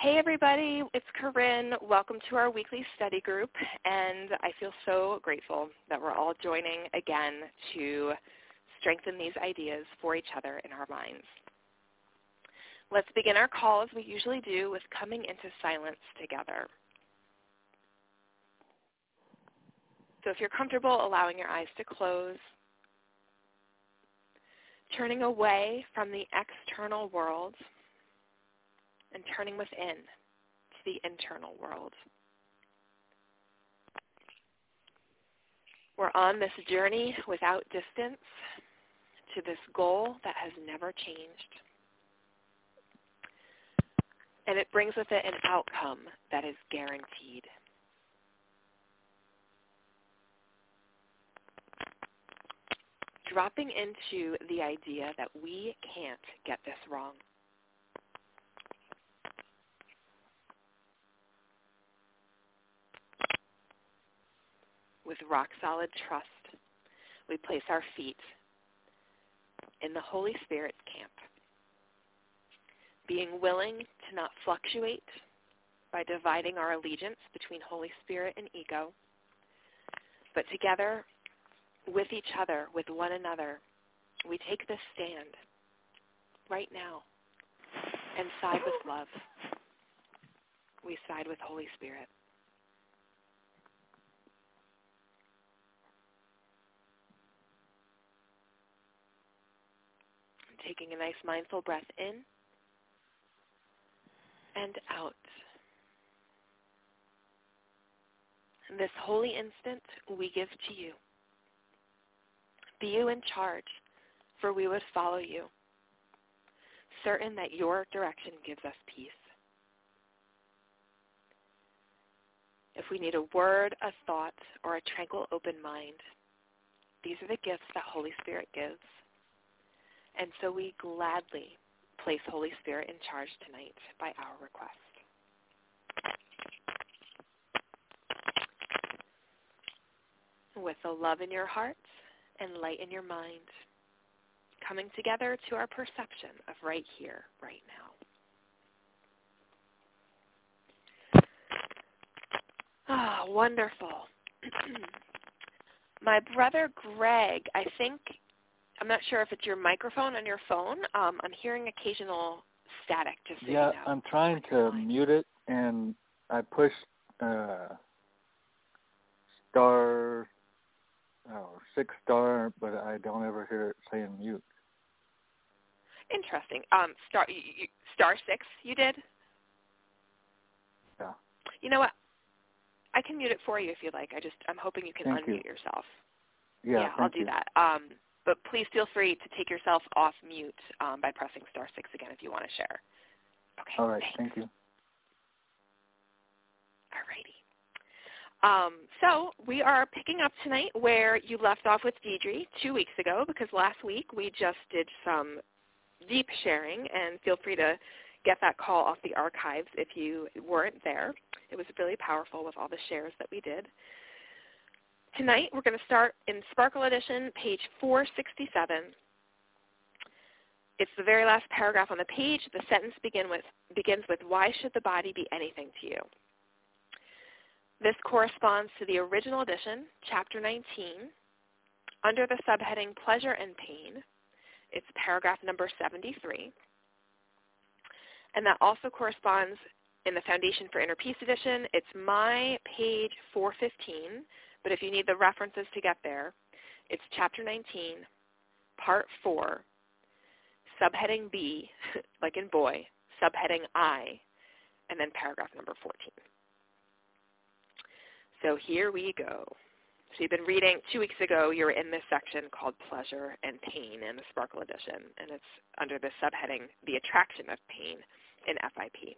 Hey everybody, it's Corinne. Welcome to our weekly study group, and I feel so grateful that we're all joining again to strengthen these ideas for each other in our minds. Let's begin our call as we usually do with coming into silence together. So if you're comfortable allowing your eyes to close, turning away from the external world and turning within to the internal world. We're on this journey without distance to this goal that has never changed. And it brings with it an outcome that is guaranteed. Dropping into the idea that we can't get this wrong. With rock-solid trust, we place our feet in the Holy Spirit's camp, being willing to not fluctuate by dividing our allegiance between Holy Spirit and ego, but together with each other, with one another, we take this stand right now and side with love. We side with Holy Spirit. Taking a nice mindful breath in and out. And this holy instant we give to you. Be you in charge, for we would follow you, certain that your direction gives us peace. If we need a word, a thought, or a tranquil open mind, these are the gifts that Holy Spirit gives. And so we gladly place Holy Spirit in charge tonight by our request. With the love in your heart and light in your mind, coming together to our perception of right here, right now. Ah, wonderful. My brother Greg, I'm not sure if it's your microphone on your phone. I'm hearing occasional static, just so you know. Yeah, I'm trying to mute it, and I pushed star 6 star, but I don't ever hear it saying mute. Interesting. Star 6 you did? Yeah. You know what? I can mute it for you if you like. I'm hoping you can unmute yourself. Yeah, I'll do that. But please feel free to take yourself off mute by pressing star 6 again if you want to share. Okay. All right. Thanks. Thank you. All righty. So we are picking up tonight where you left off with Deidre 2 weeks ago, because last week we just did some deep sharing, and feel free to get that call off the archives if you weren't there. It was really powerful with all the shares that we did. Tonight, we're going to start in Sparkle Edition, page 467. It's the very last paragraph on the page. The sentence begins with, why should the body be anything to you? This corresponds to the original edition, chapter 19, under the subheading Pleasure and Pain. It's paragraph number 73. And that also corresponds in the Foundation for Inner Peace edition. It's my page 415. But if you need the references to get there, it's chapter 19, part 4, subheading B, like in boy, subheading I, and then paragraph number 14. So here we go. So you've been reading, 2 weeks ago, you were in this section called Pleasure and Pain in the Sparkle edition, and it's under the subheading, The Attraction of Pain in FIP.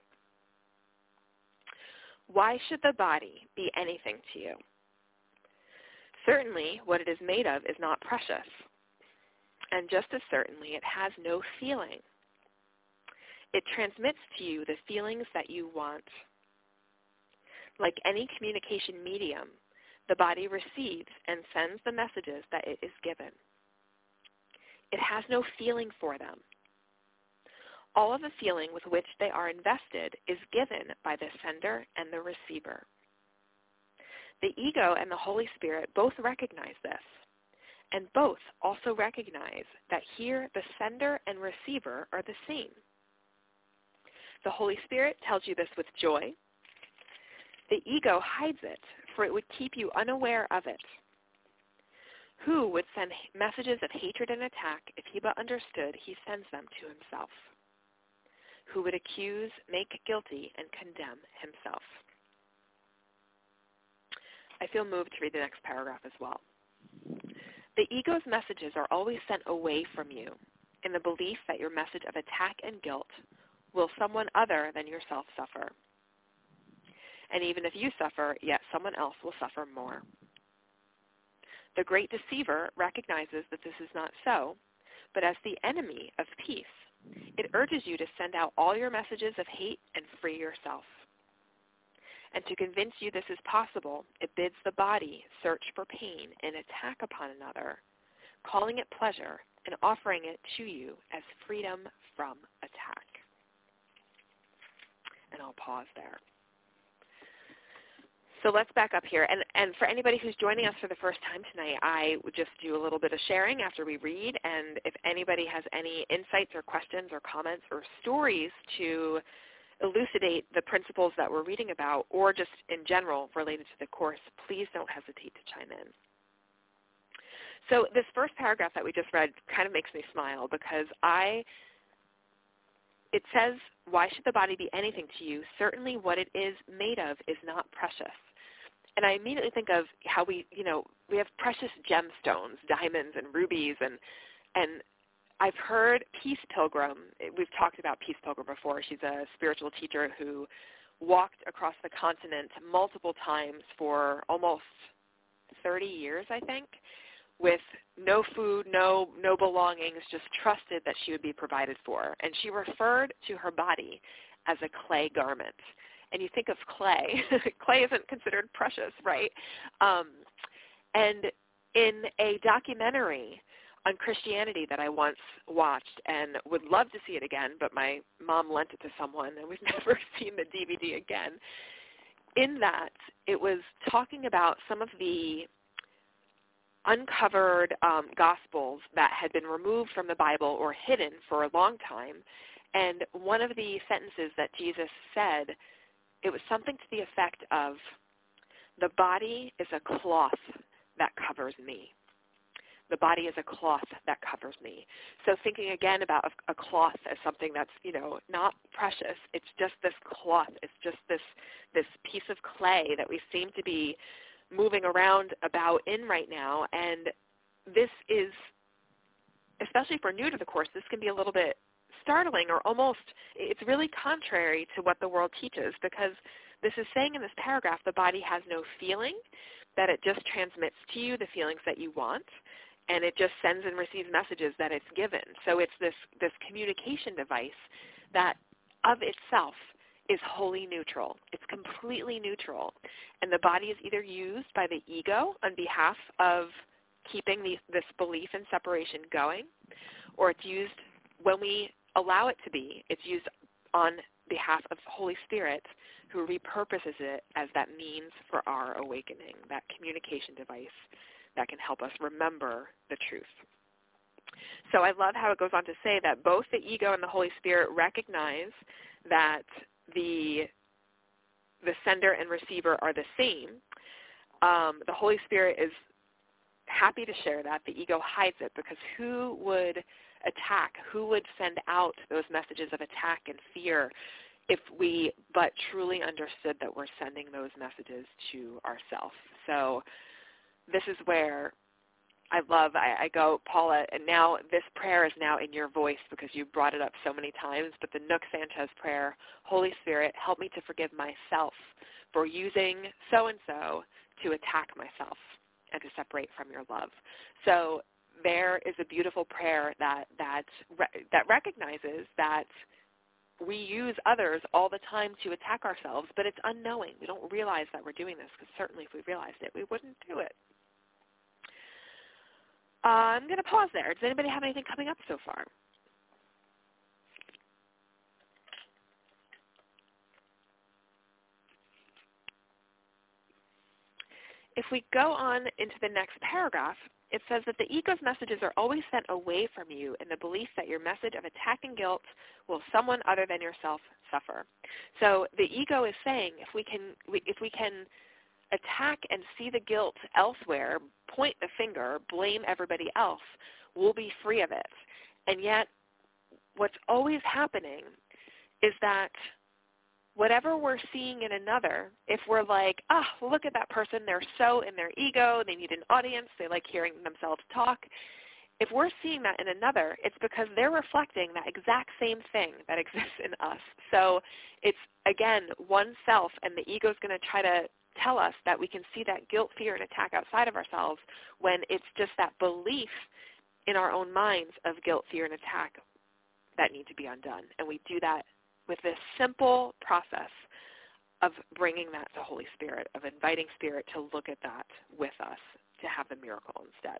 Why should the body be anything to you? Certainly, what it is made of is not precious. And just as certainly, it has no feeling. It transmits to you the feelings that you want. Like any communication medium, the body receives and sends the messages that it is given. It has no feeling for them. all of the feeling with which they are invested is given by the sender and the receiver. The ego and the Holy Spirit both recognize this, and both also recognize that here the sender and receiver are the same. The Holy Spirit tells you this with joy. The ego hides it, for it would keep you unaware of it. Who would send messages of hatred and attack if he but understood he sends them to himself? Who would accuse, make guilty, and condemn himself? I feel moved to read the next paragraph as well. The ego's messages are always sent away from you in the belief that your message of attack and guilt will someone other than yourself suffer. And even if you suffer, yet someone else will suffer more. The great deceiver recognizes that this is not so, but as the enemy of peace, it urges you to send out all your messages of hate and free yourself. And to convince you this is possible, it bids the body search for pain and attack upon another, calling it pleasure and offering it to you as freedom from attack. And I'll pause there. So let's back up here. And for anybody who's joining us for the first time tonight, I would just do a little bit of sharing after we read. And if anybody has any insights or questions or comments or stories to elucidate the principles that we're reading about, or just in general related to the Course, please don't hesitate to chime in. So this first paragraph that we just read kind of makes me smile because it says, why should the body be anything to you? Certainly what it is made of is not precious. And I immediately think of how we have precious gemstones, diamonds and rubies, and I've heard Peace Pilgrim, we've talked about Peace Pilgrim before. She's a spiritual teacher who walked across the continent multiple times for almost 30 years, I think, with no food, no belongings, just trusted that she would be provided for. And she referred to her body as a clay garment. And you think of clay. Clay isn't considered precious, right? And in a documentary on Christianity that I once watched and would love to see it again, but my mom lent it to someone and we've never seen the DVD again. In that, it was talking about some of the uncovered Gospels that had been removed from the Bible or hidden for a long time. And one of the sentences that Jesus said, it was something to the effect of, the body is a cloth that covers me. The body is a cloth that covers me. So thinking again about a cloth as something that's, not precious. It's just this cloth. It's just this piece of clay that we seem to be moving around about in right now. And this is, especially if we're new to the Course, this can be a little bit startling or almost, it's really contrary to what the world teaches, because this is saying in this paragraph the body has no feeling, that it just transmits to you the feelings that you want, and it just sends and receives messages that it's given. So it's this communication device that of itself is wholly neutral. It's completely neutral. And the body is either used by the ego on behalf of keeping this belief in separation going, or it's used when we allow it to be. It's used on behalf of the Holy Spirit, who repurposes it as that means for our awakening, that communication device that can help us remember the truth. So I love how it goes on to say that both the ego and the Holy Spirit recognize that the sender and receiver are the same. The Holy Spirit is happy to share that. The ego hides it, because who would attack, who would send out those messages of attack and fear if we but truly understood that we're sending those messages to ourselves? So this is where I go, Paula, and now this prayer is now in your voice because you brought it up so many times, but the Nook Sanchez prayer, Holy Spirit, help me to forgive myself for using so-and-so to attack myself and to separate from your love. So there is a beautiful prayer that recognizes that we use others all the time to attack ourselves, but it's unknowing. We don't realize that we're doing this, because certainly if we realized it, we wouldn't do it. I'm going to pause there. Does anybody have anything coming up so far? if we go on into the next paragraph, it says that the ego's messages are always sent away from you in the belief that your message of attack and guilt will someone other than yourself suffer. So the ego is saying if we can attack and see the guilt elsewhere, point the finger, blame everybody else, we'll be free of it. And yet what's always happening is that whatever we're seeing in another, if we're like, look at that person, they're so in their ego, they need an audience, they like hearing themselves talk. If we're seeing that in another, it's because they're reflecting that exact same thing that exists in us. So it's, again, oneself, and the ego is going to try to tell us that we can see that guilt, fear, and attack outside of ourselves when it's just that belief in our own minds of guilt, fear, and attack that need to be undone. And we do that with this simple process of bringing that to Holy Spirit, of inviting Spirit to look at that with us, to have the miracle instead.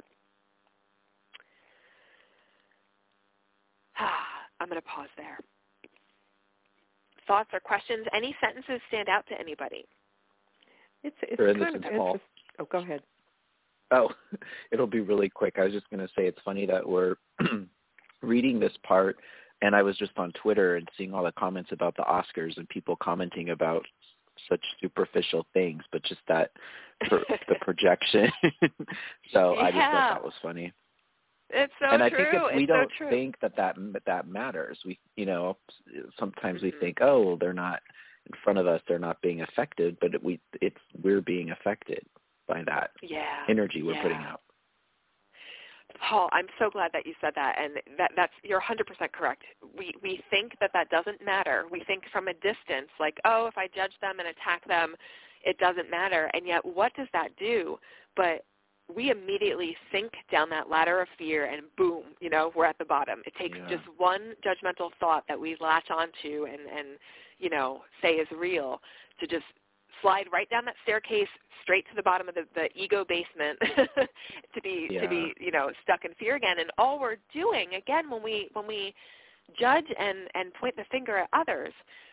I'm going to pause there. Thoughts or questions? Any sentences stand out to anybody? It's kind of interesting. Oh, go ahead. Oh, it'll be really quick. I was just going to say it's funny that we're reading this part, and I was just on Twitter and seeing all the comments about the Oscars and people commenting about such superficial things, but just that the projection. So I just thought that was funny. It's so and I true. think we don't think that matters. We, sometimes we think, well, they're not in front of us, they're not being affected, but we're being affected by that energy we're putting out. Paul, I'm so glad that you said that, and that's you're 100% correct. We think that doesn't matter. We think from a distance, like, if I judge them and attack them, it doesn't matter. And yet, what does that do? But we immediately sink down that ladder of fear, and boom, we're at the bottom. It takes just one judgmental thought that we latch onto and say is real to just slide right down that staircase straight to the bottom of the ego basement to be stuck in fear again. And all we're doing, again, when we judge and point the finger at others,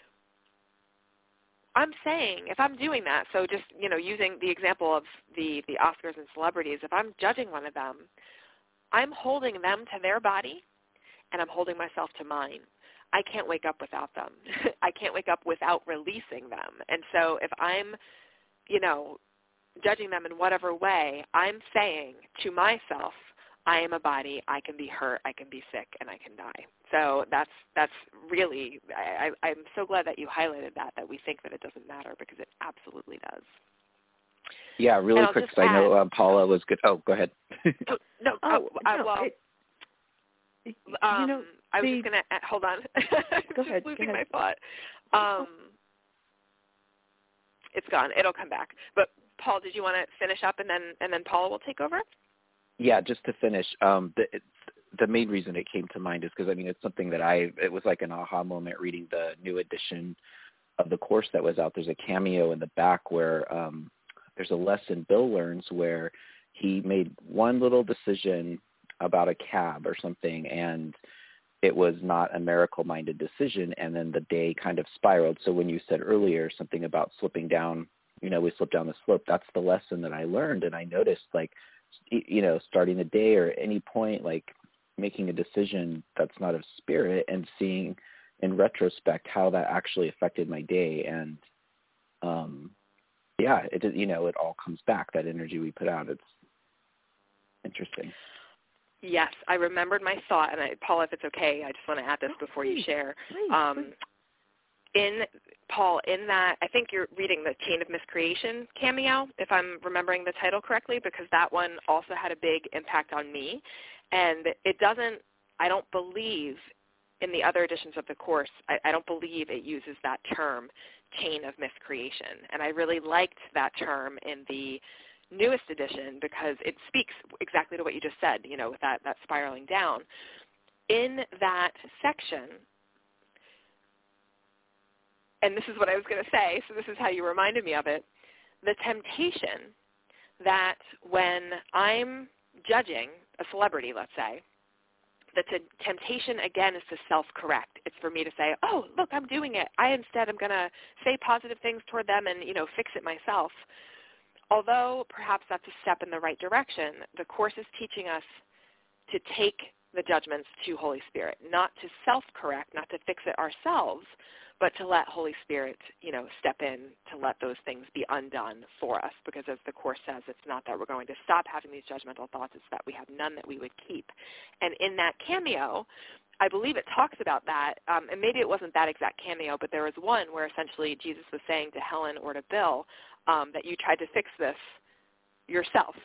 I'm saying, if I'm doing that, so just, using the example of the Oscars and celebrities, if I'm judging one of them, I'm holding them to their body, and I'm holding myself to mine. I can't wake up without them. I can't wake up without releasing them. And so if I'm, judging them in whatever way, I'm saying to myself, I am a body, I can be hurt, I can be sick, and I can die. So that's really, I'm so glad that you highlighted that we think that it doesn't matter, because it absolutely does. Yeah, really quick, because I know Paula was good. Oh, go ahead. I was just going to, hold on. Go ahead. Losing my thought. It's gone. It'll come back. But Paul, did you want to finish up and then Paula will take over? Yeah, just to finish, the main reason it came to mind is because, it's something that it was like an aha moment reading the new edition of the course that was out. There's a cameo in the back where there's a lesson Bill learns where he made one little decision about a cab or something, and it was not a miracle-minded decision, and then the day kind of spiraled. So when you said earlier something about slipping down, we slipped down the slope, that's the lesson that I learned. And I noticed, starting the day or any point, making a decision that's not of spirit and seeing in retrospect how that actually affected my day. And, it all comes back, that energy we put out. It's interesting. Yes, I remembered my thought, and Paul, if it's okay, I just want to add this before you share. In that, I think you're reading the Chain of Miscreation cameo, if I'm remembering the title correctly, because that one also had a big impact on me. And I don't believe in the other editions of the course, I don't believe it uses that term, Chain of Miscreation. And I really liked that term in the newest edition because it speaks exactly to what you just said, with that spiraling down. In that section, and this is what I was going to say, so this is how you reminded me of it, the temptation that when I'm judging a celebrity, let's say, the temptation, again, is to self-correct. It's for me to say, oh, look, I'm doing it. I instead am going to say positive things toward them and, fix it myself. although perhaps that's a step in the right direction, the Course is teaching us to take the judgments to Holy Spirit, not to self-correct, not to fix it ourselves, but to let Holy Spirit, step in to let those things be undone for us. Because as the Course says, it's not that we're going to stop having these judgmental thoughts, it's that we have none that we would keep. And in that cameo, I believe it talks about that, and maybe it wasn't that exact cameo, but there was one where essentially Jesus was saying to Helen or to Bill that you tried to fix this yourself,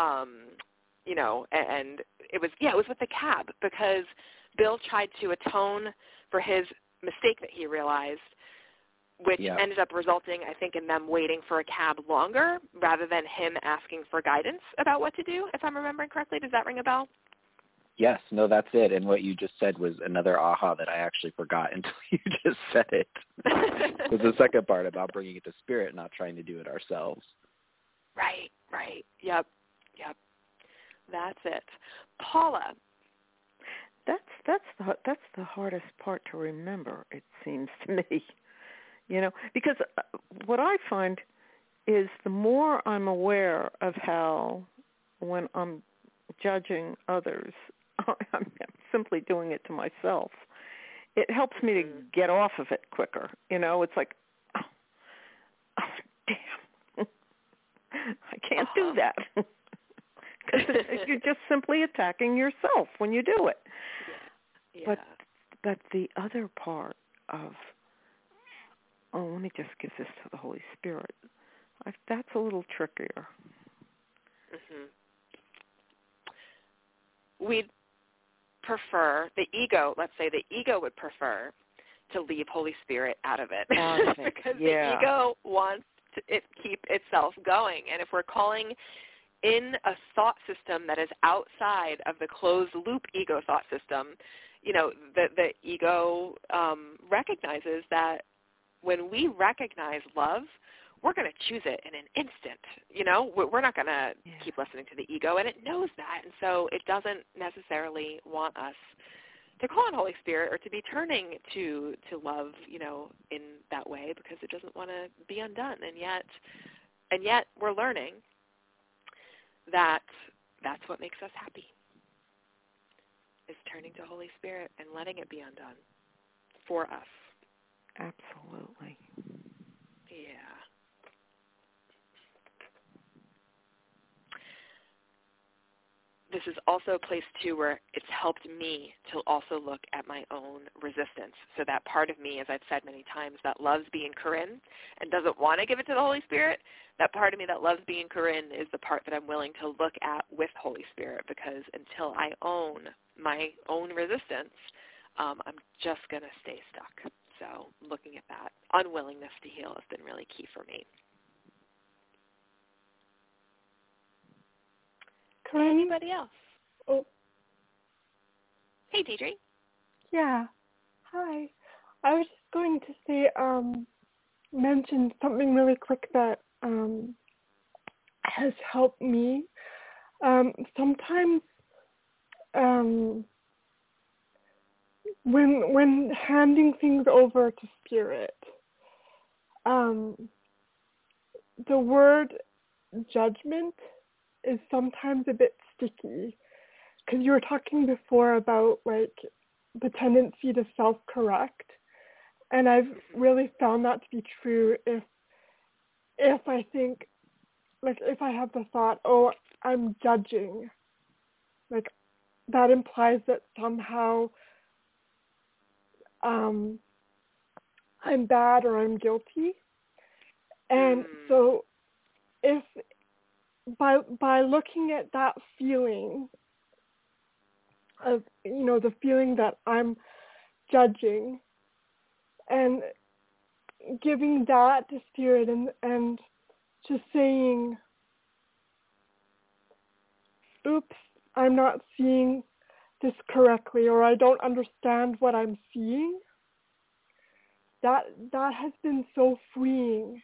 and it was with the cab, because Bill tried to atone for his mistake that he realized, which ended up resulting, I think, in them waiting for a cab longer rather than him asking for guidance about what to do, if I'm remembering correctly. Does that ring a bell? Yes, no, that's it. And what you just said was another aha that I actually forgot until you just said it. It was the second part about bringing it to Spirit, not trying to do it ourselves. Right. Yep. That's it. Paula. That's the hardest part to remember, it seems to me. Because what I find is the more I'm aware of how, when I'm judging others, I'm simply doing it to myself, it helps me to get off of it quicker. It's like, oh damn, I can't do that. Because you're just simply attacking yourself when you do it. Yeah. But the other part of, let me just give this to the Holy Spirit, that's a little trickier. Mm-hmm. We'd prefer, the ego would prefer to leave Holy Spirit out of it. Because the ego wants to keep itself going. And if we're calling in a thought system that is outside of the closed loop ego thought system, the ego recognizes that when we recognize love, we're going to choose it in an instant. We're not going to keep listening to the ego, and it knows that. And so it doesn't necessarily want us to call on Holy Spirit or to be turning to love, in that way, because it doesn't want to be undone. And yet we're learning that that's what makes us happy, is turning to Holy Spirit and letting it be undone for us. Absolutely. Yeah. This is also a place, too, where it's helped me to also look at my own resistance. So that part of me, as I've said many times, that loves being Corinne and doesn't want to give it to the Holy Spirit, that part of me that loves being Corinne is the part that I'm willing to look at with Holy Spirit, because until I own my own resistance, I'm just going to stay stuck. So looking at that unwillingness to heal has been really key for me. Anybody else? Oh. Hey, Deidre. Yeah. Hi. I was just going to say, mention something really quick that has helped me. Sometimes when handing things over to Spirit, the word judgment is sometimes a bit sticky, because you were talking before about the tendency to self-correct, and I've really found that to be true if I think, if I have the thought, oh, I'm judging, that implies that somehow I'm bad or I'm guilty. And so if by looking at that feeling of, the feeling that I'm judging, and giving that to Spirit and just saying, oops, I'm not seeing this correctly, or I don't understand what I'm seeing, that has been so freeing.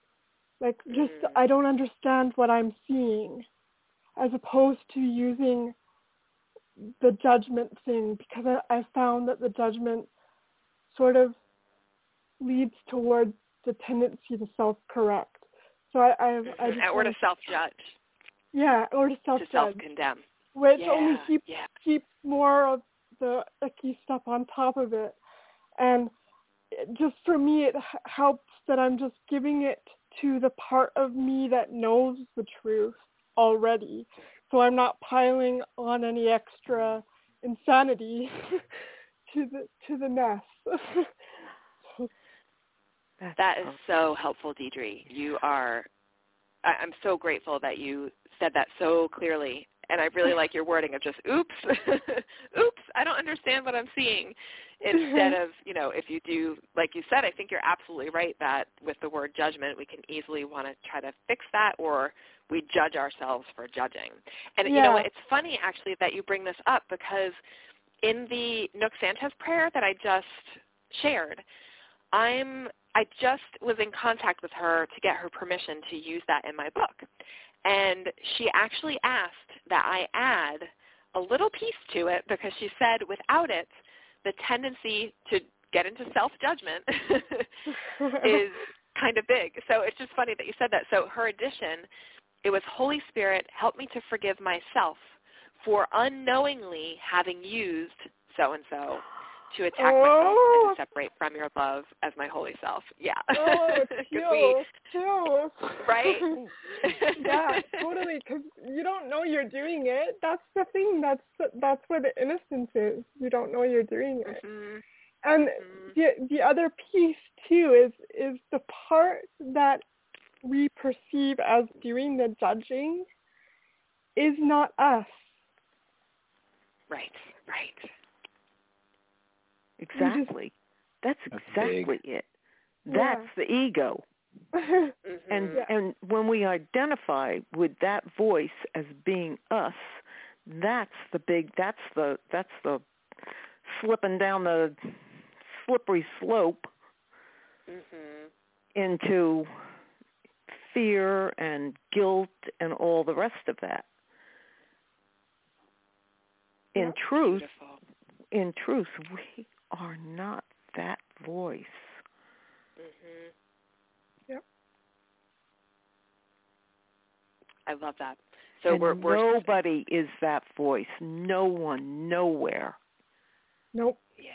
I don't understand what I'm seeing, as opposed to using the judgment thing, because I found that the judgment sort of leads towards the tendency to self-correct. So I just or to self-judge. Yeah, or to self-judge. To self-condemn. Which only keeps more of the icky stuff on top of it. And just for me, it helps that I'm just giving it to the part of me that knows the truth already. So I'm not piling on any extra insanity to the mess. That is so helpful, Deidre. I'm so grateful that you said that so clearly. And I really like your wording of just, oops, oops, I don't understand what I'm seeing. Instead of, if you do, like you said, I think you're absolutely right that with the word judgment, we can easily want to try to fix that, or we judge ourselves for judging. And you know what, it's funny actually that you bring this up, because in the Nook Sanchez prayer that I just shared, I just was in contact with her to get her permission to use that in my book. And she actually asked that I add a little piece to it, because she said without it, the tendency to get into self-judgment is kind of big. So it's just funny that you said that. So her addition, it was, Holy Spirit, help me to forgive myself for unknowingly having used so-and-so to attack myself and to separate from your love as my holy self. Yeah. Oh, cute. Right? Yeah, totally, because you don't know you're doing it. That's the thing. That's where the innocence is. You don't know you're doing it. Mm-hmm. And the other piece, too, is the part that we perceive as doing the judging is not us. Right. Exactly. That's exactly it. That's the ego. Mm-hmm. And when we identify with that voice as being us, that's the slipping down the slippery slope into fear and guilt and all the rest of that. In truth, we are not that voice. Mm-hmm. Yep. I love that. So and nobody is that voice. No one, nowhere. Nope. Yeah.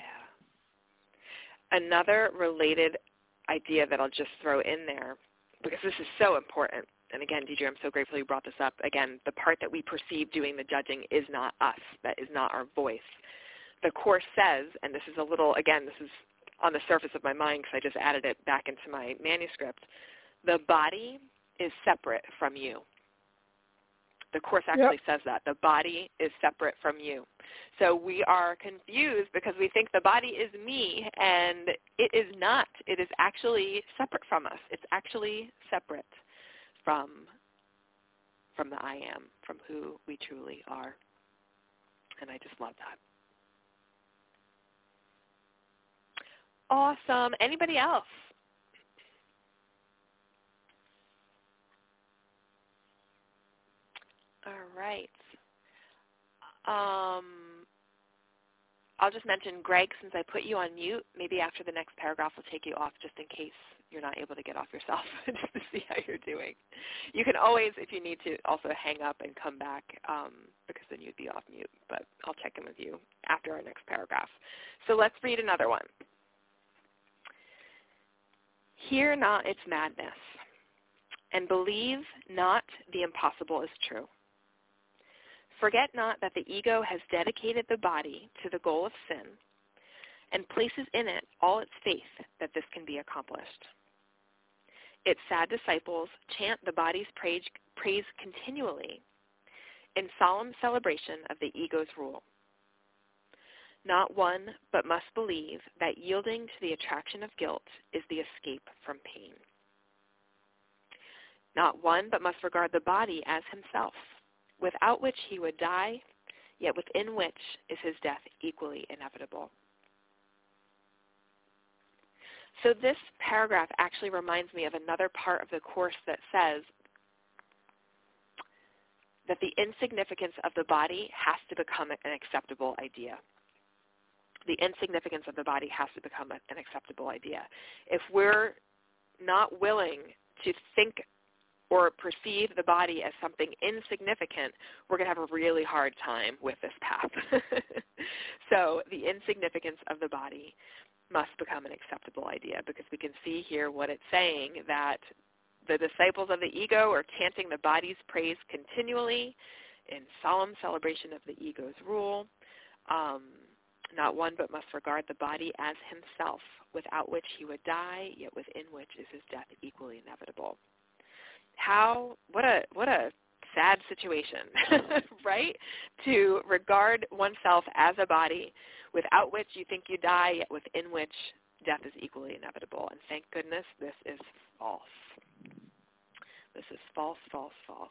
Another related idea that I'll just throw in there, because this is so important, and again, Deidre, I'm so grateful you brought this up. Again, the part that we perceive doing the judging is not us. That is not our voice. The Course says, and this is a little, again, this is on the surface of my mind because I just added it back into my manuscript, the body is separate from you. The Course actually says that. The body is separate from you. So we are confused because we think the body is me, and it is not. It is actually separate from us. It's actually separate from the I am, from who we truly are. And I just love that. Awesome. Anybody else? All right. I'll just mention, Greg, since I put you on mute, maybe after the next paragraph we'll take you off just in case you're not able to get off yourself, just to see how you're doing. You can always, if you need to, also hang up and come back because then you'd be off mute, but I'll check in with you after our next paragraph. So let's read another one. Hear not its madness, and believe not the impossible is true. Forget not that the ego has dedicated the body to the goal of sin and places in it all its faith that this can be accomplished. Its sad disciples chant the body's praise continually in solemn celebration of the ego's rule. Not one but must believe that yielding to the attraction of guilt is the escape from pain. Not one but must regard the body as himself, without which he would die, yet within which is his death equally inevitable. So this paragraph actually reminds me of another part of the Course that says that the insignificance of the body has to become an acceptable idea. The insignificance of the body has to become an acceptable idea. If we're not willing to think or perceive the body as something insignificant, we're going to have a really hard time with this path. So the insignificance of the body must become an acceptable idea, because we can see here what it's saying, that the disciples of the ego are chanting the body's praise continually in solemn celebration of the ego's rule. Not one but must regard the body as himself, without which he would die, yet within which is his death equally inevitable. What a sad situation, right? To regard oneself as a body without which you think you die, yet within which death is equally inevitable. And thank goodness this is false. This is false, false, false.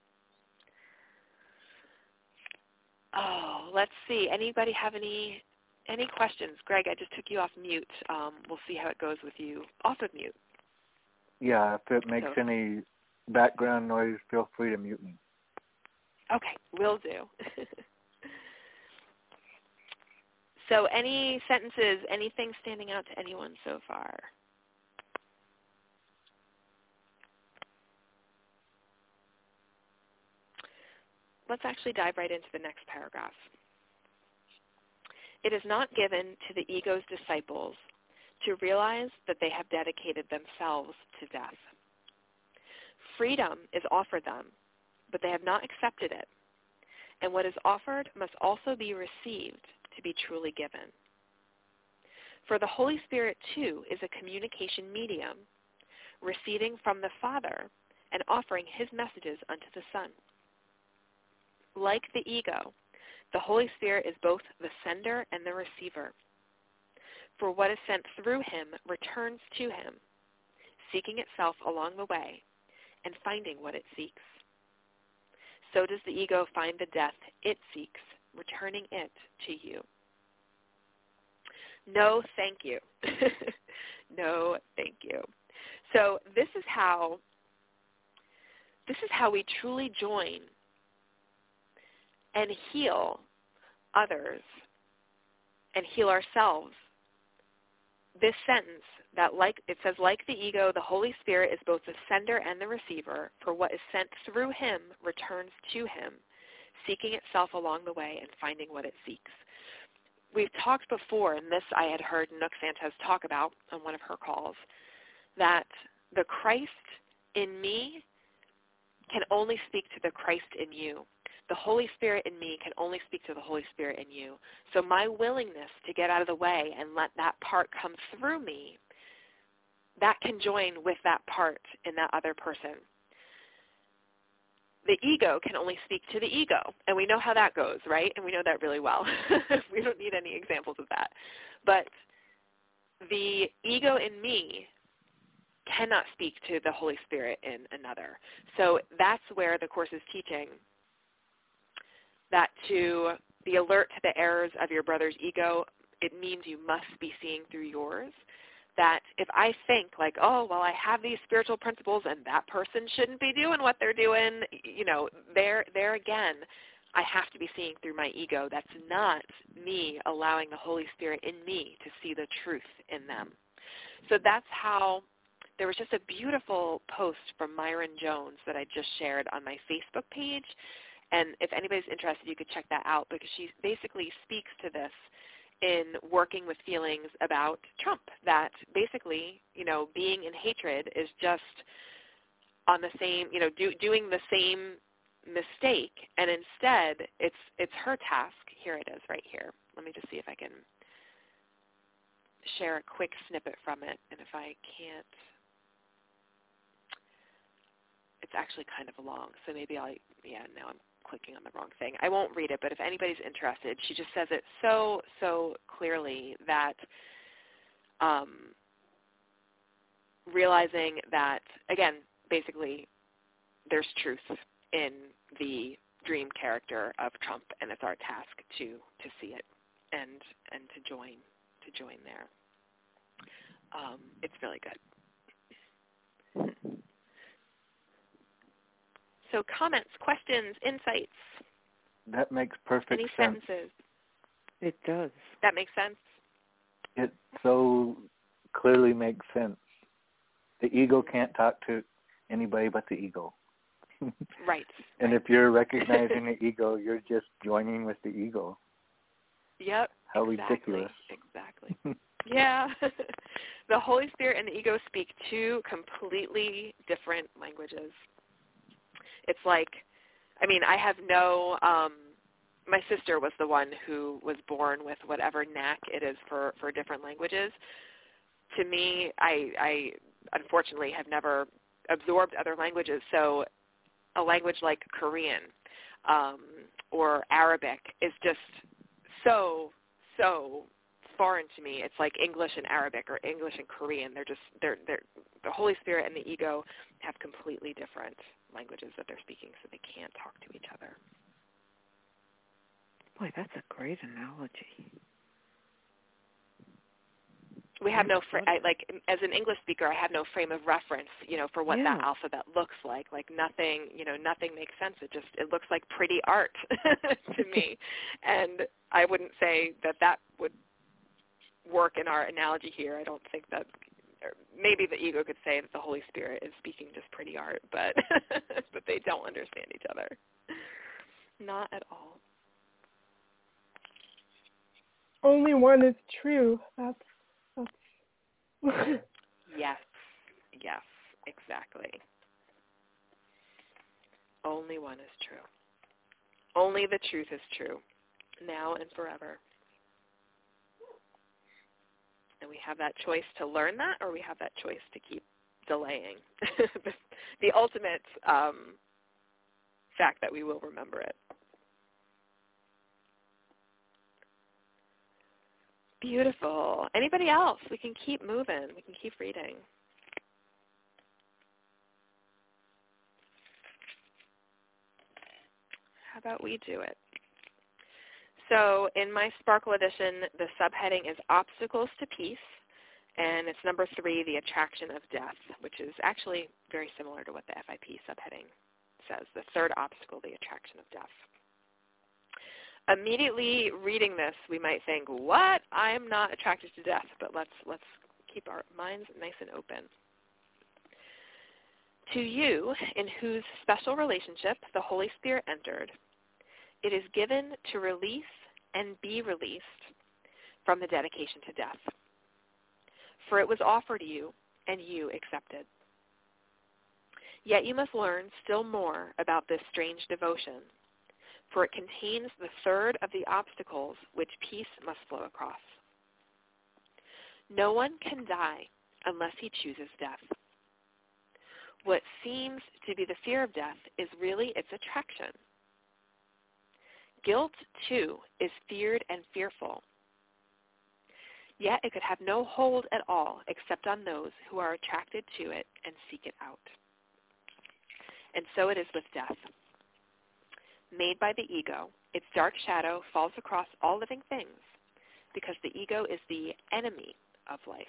Oh, let's see. Anybody have any questions? Greg, I just took you off mute. We'll see how it goes with you off of mute. Yeah, if it makes any background noise, feel free to mute me. Okay, will do. So any sentences, anything standing out to anyone so far? Let's actually dive right into the next paragraph. It is not given to the ego's disciples to realize that they have dedicated themselves to death. Freedom is offered them, but they have not accepted it, and what is offered must also be received to be truly given. For the Holy Spirit, too, is a communication medium, receiving from the Father and offering his messages unto the Son. Like the ego, the Holy Spirit is both the sender and the receiver. For what is sent through him returns to him, seeking itself along the way and finding what it seeks. So does the ego find the death it seeks, returning it to you. No, thank you. No, thank you. So this is how we truly join and heal others and heal ourselves. This sentence that it says, like the ego, the Holy Spirit is both the sender and the receiver, for what is sent through him returns to him, seeking itself along the way and finding what it seeks. We've talked before, and this I had heard Nook Santos talk about on one of her calls, that the Christ in me can only speak to the Christ in you. The Holy Spirit in me can only speak to the Holy Spirit in you. So my willingness to get out of the way and let that part come through me, that can join with that part in that other person. The ego can only speak to the ego, and we know how that goes, right? And we know that really well. We don't need any examples of that. But the ego in me cannot speak to the Holy Spirit in another. So that's where the Course is teaching that to be alert to the errors of your brother's ego, it means you must be seeing through yours. That if I think like, oh, well, I have these spiritual principles and that person shouldn't be doing what they're doing, there again, I have to be seeing through my ego. That's not me allowing the Holy Spirit in me to see the truth in them. So that's how there was just a beautiful post from Myron Jones that I just shared on my Facebook page. And if anybody's interested, you could check that out, because she basically speaks to this in working with feelings about Trump, that basically, being in hatred is just on the same, doing the same mistake, and instead it's her task. Here it is right here. Let me just see if I can share a quick snippet from it, and if I can't, it's actually kind of long, so maybe now I'm clicking on the wrong thing. I won't read it, but if anybody's interested, she just says it so clearly that realizing that, again, basically there's truth in the dream character of Trump, and it's our task to see it and to join there. It's really good. So comments, questions, insights? That makes perfect sense. Any sentences? It does. That makes sense? It so clearly makes sense. The ego can't talk to anybody but the ego. Right. And if you're recognizing the ego, you're just joining with the ego. Yep. How exactly. ridiculous. Exactly. Yeah. The Holy Spirit and the ego speak two completely different languages. It's like, I mean, I have no, my sister was the one who was born with whatever knack it is for different languages. To me, I unfortunately have never absorbed other languages, so a language like Korean or Arabic is just so foreign to me. It's like English and Arabic or English and Korean. They're the Holy Spirit and the ego have completely different languages that they're speaking, so they can't talk to each other. Boy, that's a great analogy. We have no like as an English speaker, I have no frame of reference, for what that alphabet looks like. Like nothing makes sense. It looks like pretty art to me, and I wouldn't say that would work in our analogy here. I don't think that. Or maybe the ego could say that the Holy Spirit is speaking just pretty art, but but they don't understand each other. Not at all. Only one is true. That's Yes, exactly. Only one is true. Only the truth is true, now and forever. And we have that choice to learn that, or we have that choice to keep delaying the ultimate fact that we will remember it. Beautiful. Anybody else? We can keep moving. We can keep reading. How about we do it? So in my Sparkle edition, the subheading is Obstacles to Peace, and it's number 3, The Attraction of Death, which is actually very similar to what the FIP subheading says, the third obstacle, the attraction of death. Immediately reading this, we might think, what? I'm not attracted to death, but let's keep our minds nice and open. To you, in whose special relationship the Holy Spirit entered, it is given to release and be released from the dedication to death. For it was offered you, and you accepted. Yet you must learn still more about this strange devotion, for it contains the third of the obstacles which peace must flow across. No one can die unless he chooses death. What seems to be the fear of death is really its attraction. Guilt, too, is feared and fearful. Yet it could have no hold at all except on those who are attracted to it and seek it out. And so it is with death. Made by the ego, its dark shadow falls across all living things because the ego is the enemy of life.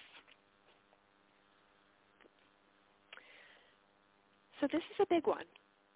So this is a big one.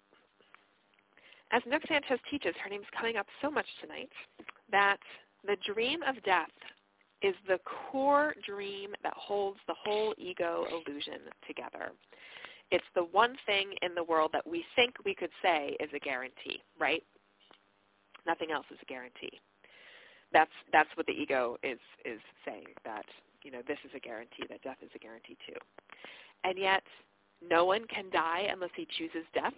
As Nook Sanchez teaches, her name's coming up so much tonight, that the dream of death is the core dream that holds the whole ego illusion together. It's the one thing in the world that we think we could say is a guarantee, right? Nothing else is a guarantee. That's what the ego is saying, that this is a guarantee, that death is a guarantee too. And yet, no one can die unless he chooses death.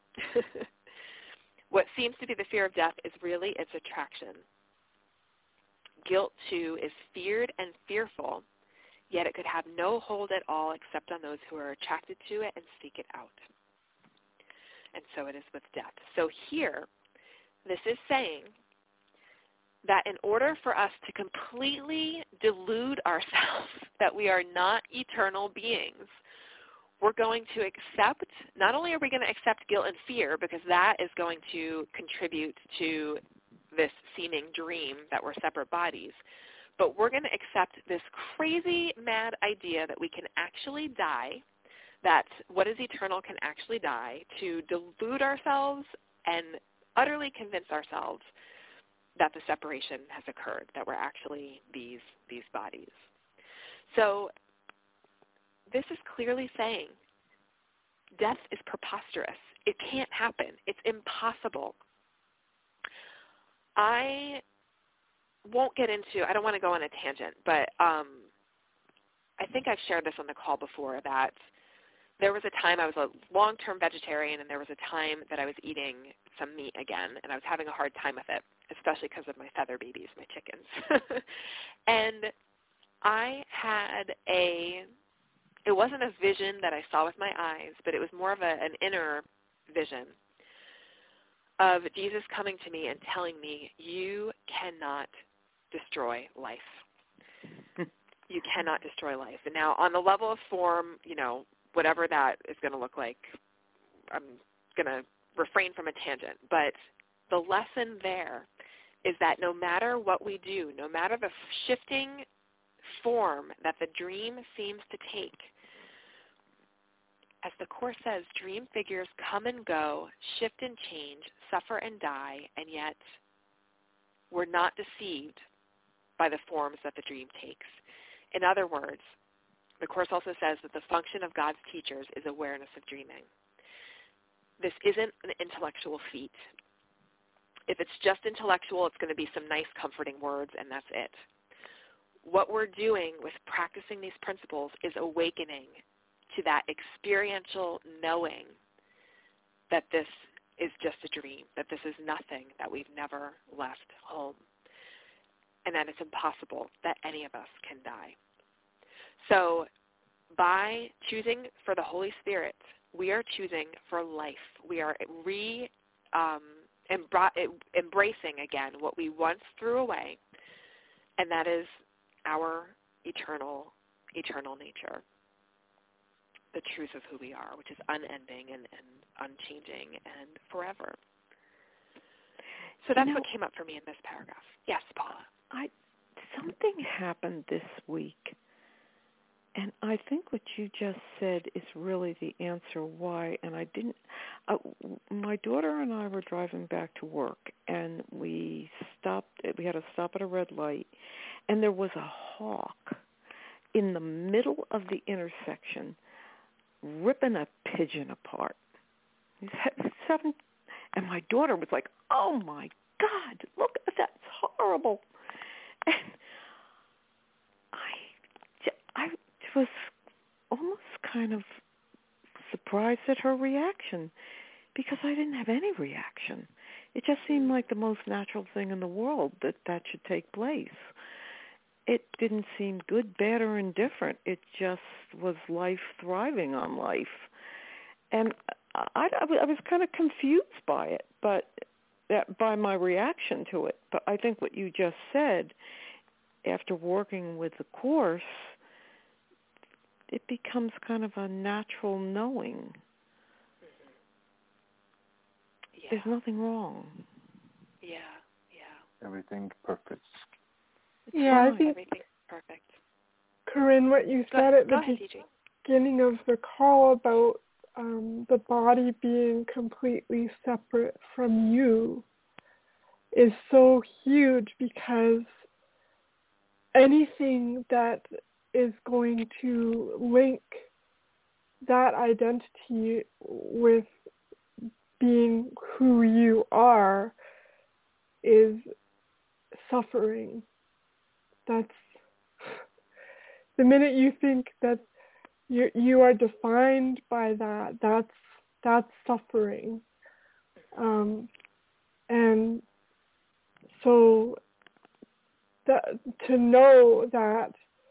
What seems to be the fear of death is really its attraction. Guilt, too, is feared and fearful, yet it could have no hold at all except on those who are attracted to it and seek it out. And so it is with death. So here, this is saying that in order for us to completely delude ourselves that we are not eternal beings, we're going to accept, not only are we going to accept guilt and fear, because that is going to contribute to this seeming dream that we're separate bodies, but we're going to accept this crazy, mad idea that we can actually die, that what is eternal can actually die, to delude ourselves and utterly convince ourselves that the separation has occurred, that we're actually these bodies. So this is clearly saying Death is preposterous. It can't happen. It's impossible. I won't get into, I don't want to go on a tangent, but I think I've shared this on the call before, that there was a time I was a long-term vegetarian, and there was a time that I was eating some meat again, and I was having a hard time with it, especially because of my feather babies, my chickens. And I had it wasn't a vision that I saw with my eyes, but it was more of an inner vision of Jesus coming to me and telling me, you cannot destroy life. You cannot destroy life. And now on the level of form, whatever that is going to look like, I'm going to refrain from a tangent. But the lesson there is that no matter what we do, no matter the shifting form that the dream seems to take, as the Course says, dream figures come and go, shift and change, suffer and die, and yet we're not deceived by the forms that the dream takes. In other words, the Course also says that the function of God's teachers is awareness of dreaming. This isn't an intellectual feat. If it's just intellectual, it's going to be some nice, comforting words, and that's it. What we're doing with practicing these principles is awakening to that experiential knowing that this is just a dream, that this is nothing, that we've never left home, and that it's impossible that any of us can die. So by choosing for the Holy Spirit, we are choosing for life. We are embracing again what we once threw away, and that is our eternal nature, the truth of who we are, which is unending and unchanging and forever. So that's what came up for me in this paragraph. Yes, Paula. Something happened this week, and I think what you just said is really the answer why. And I didn't. My daughter and I were driving back to work, and we stopped. We had to stop at a red light, and there was a hawk in the middle of the intersection, ripping a pigeon apart. And my daughter was like, "Oh my God, look, that's horrible." And I was almost kind of surprised at her reaction, because I didn't have any reaction. It just seemed like the most natural thing in the world that should take place. It didn't seem good, bad, or indifferent. It just was life thriving on life. And I was kind of confused by it, but by my reaction to it. But I think what you just said, after working with the Course, it becomes kind of a natural knowing. Yeah. There's nothing wrong. Yeah. Everything's perfect. I think everything's perfect. Corinne, what you said at the beginning of the call about the body being completely separate from you is so huge, because anything that is going to link that identity with being who you are is suffering. That's the minute you think that you are defined by that's suffering. And so to know that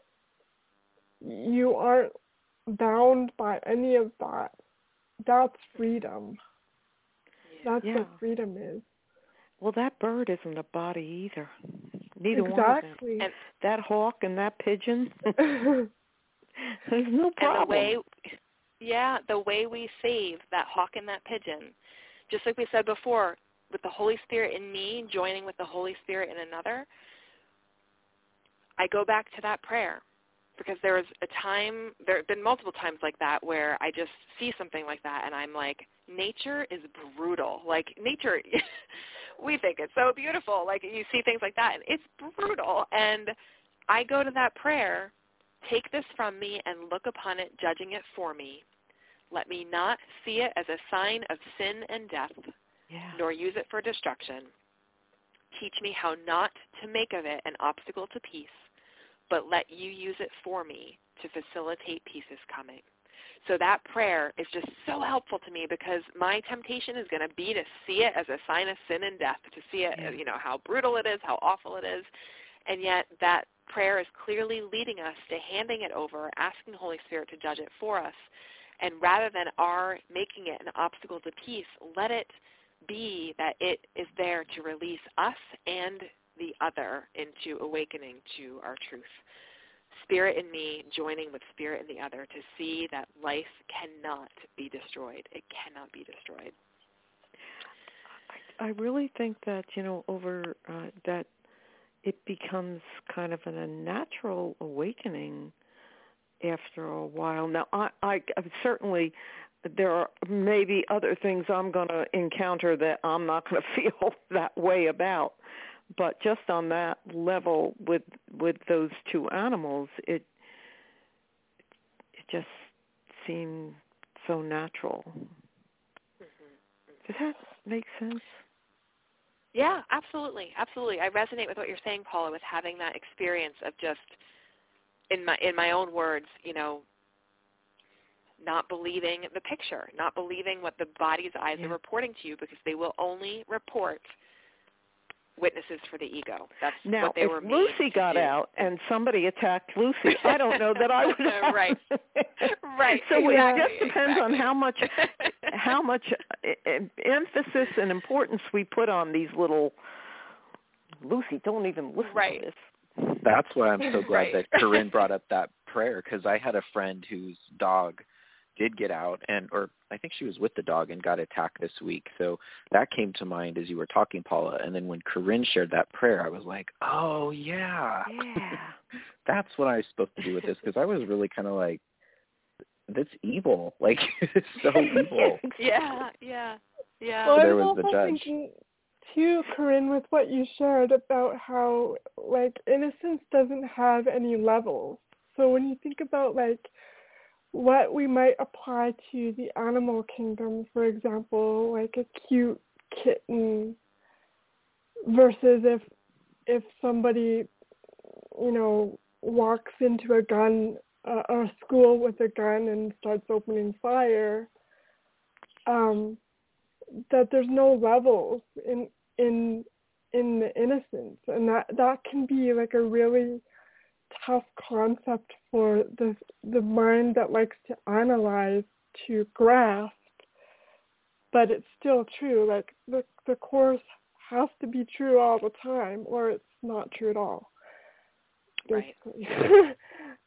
you aren't bound by any of that, that's freedom. That's what freedom is. Well, that bird isn't a body either. Neither exactly. one of them. That hawk and that pigeon, there's no problem. And the way we save that hawk and that pigeon, just like we said before, with the Holy Spirit in me joining with the Holy Spirit in another, I go back to that prayer, because there have been multiple times like that where I just see something like that and I'm like, nature is brutal. Like nature, we think it's so beautiful. Like you see things like that and it's brutal. And I go to that prayer, take this from me and look upon it, judging it for me. Let me not see it as a sign of sin and death, nor use it for destruction. Teach me how not to make of it an obstacle to peace, but let you use it for me to facilitate peace's coming. So that prayer is just so helpful to me, because my temptation is going to be to see it as a sign of sin and death, to see it, how brutal it is, how awful it is. And yet that prayer is clearly leading us to handing it over, asking the Holy Spirit to judge it for us. And rather than our making it an obstacle to peace, let it be that it is there to release us and the other into awakening to our truth. Spirit in me joining with spirit in the other to see that life cannot be destroyed. It cannot be destroyed. I really think that, over that it becomes kind of a natural awakening after a while. Now, I certainly, there are maybe other things I'm going to encounter that I'm not going to feel that way about. But just on that level with those two animals, it just seemed so natural. Does that make sense? Yeah, absolutely, absolutely. I resonate with what you're saying, Paula, with having that experience of just, in my own words, not believing the picture, not believing what the body's eyes are reporting to you, because they will only report witnesses for the ego. That's now, what they were made. Now, if Lucy got out and somebody attacked Lucy, I don't know that I would. Right. So it just depends on how much emphasis and importance we put on these little. Lucy, don't even listen to this. That's why I'm so glad that Corinne brought up that prayer, because I had a friend whose dog did get out, or I think she was with the dog and got attacked this week. So that came to mind as you were talking, Paula. And then when Corinne shared that prayer, I was like, oh, yeah. That's what I was supposed to do with this, because I was really kind of like, that's evil. Like, it's so evil. Yeah. Well, So there I was the judge. Thinking, too, Corinne, with what you shared about how, innocence doesn't have any levels. So when you think about, what we might apply to the animal kingdom, for example, like a cute kitten, versus if somebody, walks into a school with a gun and starts opening fire, that there's no levels in the innocence, and that can be a really tough concept for the mind that likes to analyze to grasp, but it's still true. The Course has to be true all the time, or it's not true at all, basically. Right.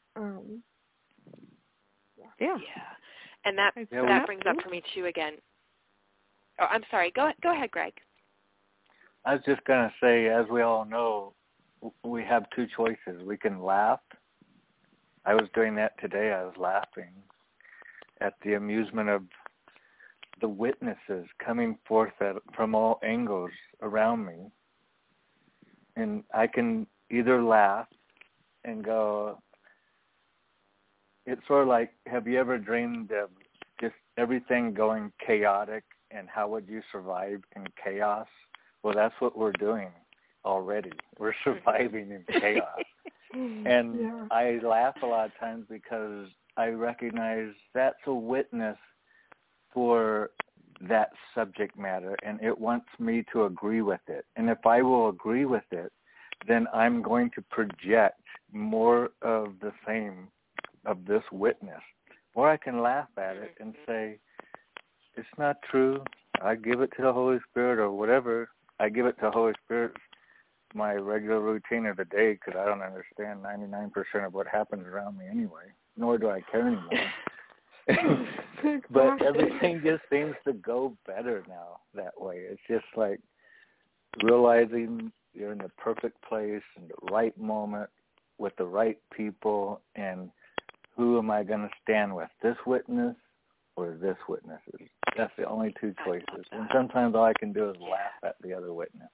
Yeah. And that brings up for me too again. Oh, I'm sorry. Go ahead, Greg. I was just going to say, as we all know, we have two choices. We can laugh. I was doing that today. I was laughing at the amusement of the witnesses coming forth from all angles around me. And I can either laugh and go, it's sort of like, have you ever dreamed of just everything going chaotic, and how would you survive in chaos? Well, that's what we're doing already. We're surviving in chaos. And I laugh a lot of times because I recognize that's a witness for that subject matter, and it wants me to agree with it. And if I will agree with it, then I'm going to project more of the same of this witness. Or I can laugh at it and say, it's not true. I give it to the Holy Spirit, or whatever. I give it to the Holy Spirit, my regular routine of the day, because I don't understand 99% of what happens around me anyway, nor do I care anymore. But everything just seems to go better now that way. It's just like realizing you're in the perfect place, in the right moment, with the right people, and who am I going to stand with, this witness or this witness? That's the only two choices. And sometimes all I can do is laugh at the other witness.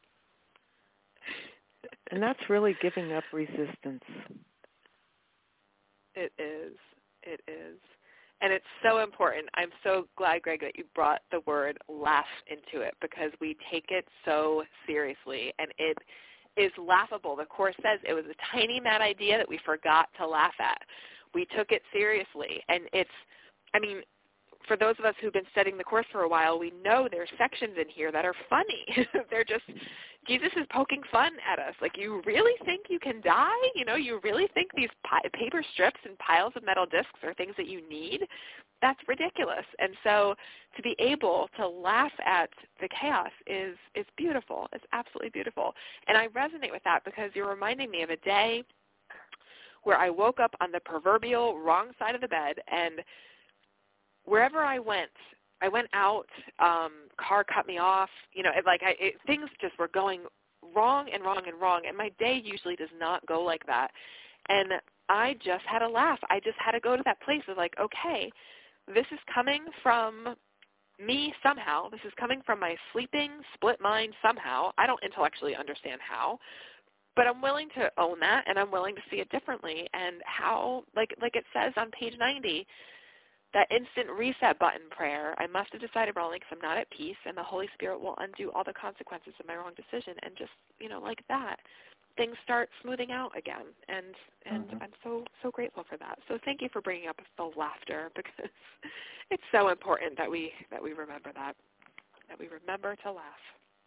And that's really giving up resistance. It is. And it's so important. I'm so glad, Greg, that you brought the word laugh into it, because we take it so seriously, and it is laughable. The Course says it was a tiny mad idea that we forgot to laugh at. We took it seriously, and for those of us who've been studying the Course for a while, we know there's sections in here that are funny. They're just, Jesus is poking fun at us. Like, you really think you can die? You really think these paper strips and piles of metal discs are things that you need? That's ridiculous. And so to be able to laugh at the chaos is beautiful. It's absolutely beautiful. And I resonate with that because you're reminding me of a day where I woke up on the proverbial wrong side of the bed, and wherever I went out, car cut me off, things just were going wrong and wrong and wrong, and my day usually does not go like that. And I just had to laugh. I just had to go to that place of like, okay, this is coming from me somehow. This is coming from my sleeping, split mind somehow. I don't intellectually understand how, but I'm willing to own that, and I'm willing to see it differently. And how, like it says on page 90, that instant reset button prayer, I must have decided wrongly because I'm not at peace, and the Holy Spirit will undo all the consequences of my wrong decision. And just, like that, things start smoothing out again. And I'm so grateful for that. So thank you for bringing up the laughter, because it's so important that we remember that we remember to laugh.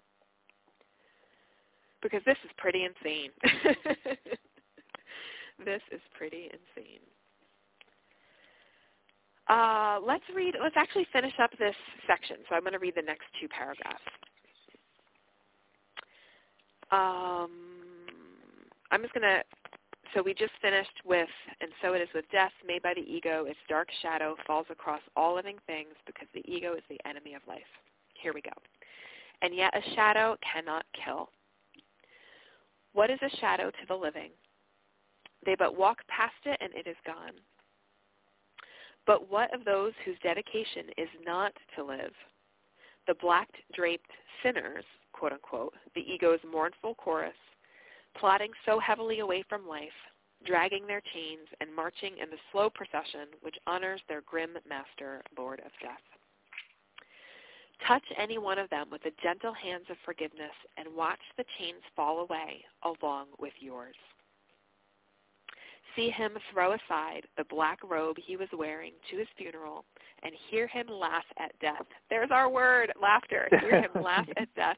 Because this is pretty insane. This is pretty insane. Let's actually finish up this section. So I'm going to read the next two paragraphs. So we just finished with, and so it is with death made by the ego. Its dark shadow falls across all living things because the ego is the enemy of life. Here we go. And yet a shadow cannot kill. What is a shadow to the living? They but walk past it and it is gone. But what of those whose dedication is not to live? The black-draped sinners, quote unquote, the ego's mournful chorus, plodding so heavily away from life, dragging their chains and marching in the slow procession which honors their grim master, Lord of Death. Touch any one of them with the gentle hands of forgiveness and watch the chains fall away along with yours. See him throw aside the black robe he was wearing to his funeral and hear him laugh at death. There's our word, laughter. Hear him laugh at death.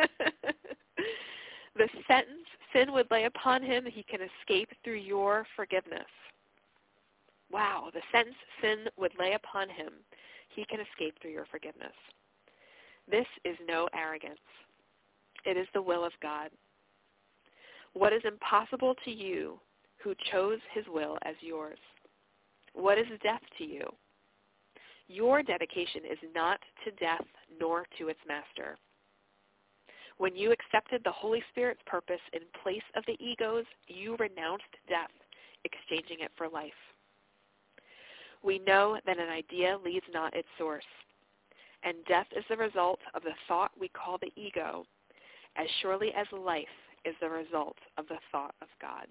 The sentence sin would lay upon him, he can escape through your forgiveness. Wow, the sentence sin would lay upon him, he can escape through your forgiveness. This is no arrogance. It is the will of God. What is impossible to you who chose his will as yours? What is death to you? Your dedication is not to death nor to its master. When you accepted the Holy Spirit's purpose in place of the ego's, you renounced death, exchanging it for life. We know that an idea leaves not its source, and death is the result of the thought we call the ego, as surely as life is the result of the thought of God.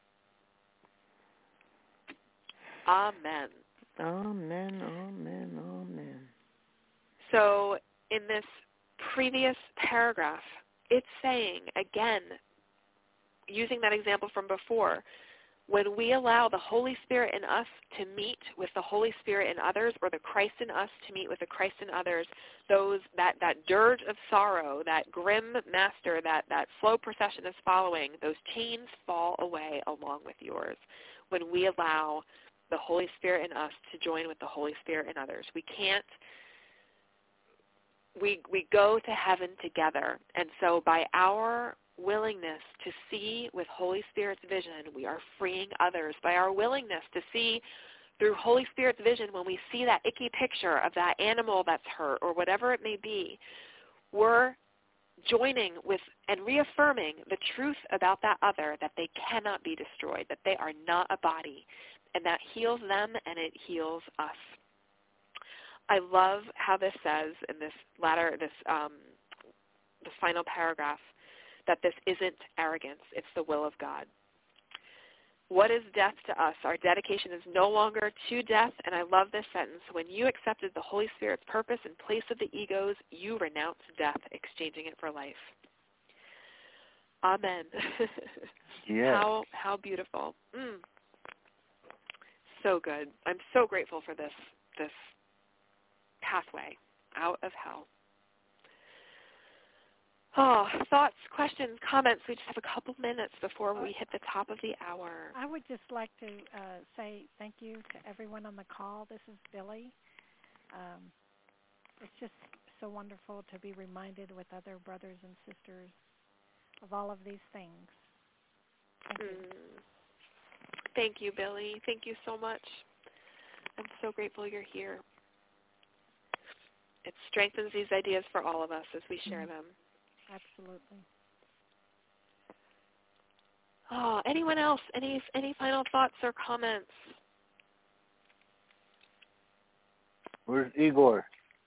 Amen. Amen, amen, amen. So in this previous paragraph, it's saying, again, using that example from before, when we allow the Holy Spirit in us to meet with the Holy Spirit in others, or the Christ in us to meet with the Christ in others, that dirge of sorrow, that grim master, that slow procession is following, those chains fall away along with yours. When we allow the Holy Spirit in us to join with the Holy Spirit in others. We go to heaven together. And so by our willingness to see with Holy Spirit's vision, we are freeing others. By our willingness to see through Holy Spirit's vision, when we see that icky picture of that animal that's hurt or whatever it may be, we're joining with and reaffirming the truth about that other, that they cannot be destroyed, that they are not a body, and that heals them and it heals us. I love how this says in this final paragraph, that this isn't arrogance, it's the will of God. What is death to us? Our dedication is no longer to death, and I love this sentence. When you accepted the Holy Spirit's purpose in place of the egos, you renounced death, exchanging it for life. Amen. Yes. How beautiful. So good. I'm so grateful for this pathway out of hell. Oh, thoughts, questions, comments? We just have a couple minutes before we hit the top of the hour. I would just like to say thank you to everyone on the call. This is Billy. It's just so wonderful to be reminded with other brothers and sisters of all of these things. Thank you. Thank you, Billy. Thank you so much. I'm so grateful you're here. It strengthens these ideas for all of us as we share them. Absolutely. Oh, anyone else? Any final thoughts or comments? Where's Igor?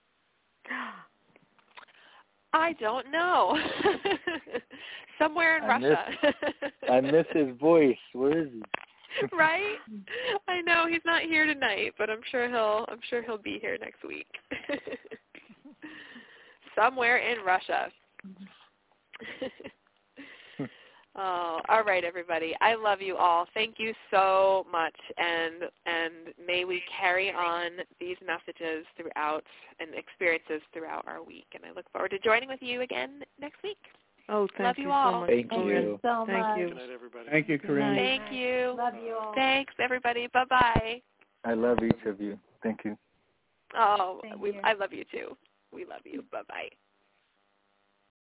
I don't know. Somewhere in Russia. I miss his voice. Where is he? Right? I know he's not here tonight, but I'm sure he'll be here next week. Somewhere in Russia. Oh, all right, everybody. I love you all. Thank you so much, and may we carry on these messages throughout and experiences throughout our week. And I look forward to joining with you again next week. Oh, Love thank you you so all. much. Thank Corinne. you so Thank much. you. Good night, everybody. Thank you, Corinne. Thank you. Love you all. Thanks, everybody. Bye-bye. I love each of you. Thank you. Oh, Thank you. I love you too. We love you. Bye-bye.